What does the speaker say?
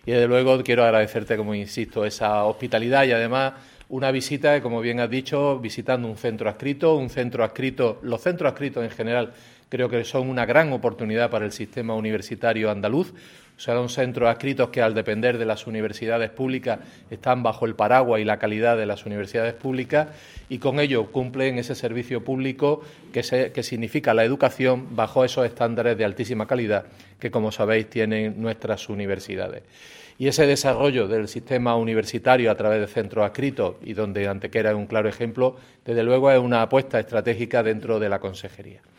y desde luego quiero agradecerte, como insisto, esa hospitalidad y además una visita, como bien has dicho, visitando un centro adscrito, los centros adscritos en general creo que son una gran oportunidad para el sistema universitario andaluz. O sea, son centros adscritos que, al depender de las universidades públicas, están bajo el paraguas y la calidad de las universidades públicas y con ello cumplen ese servicio público que significa la educación bajo esos estándares de altísima calidad que, como sabéis, tienen nuestras universidades. Y ese desarrollo del sistema universitario a través de centros adscritos, y donde Antequera es un claro ejemplo, desde luego es una apuesta estratégica dentro de la Consejería.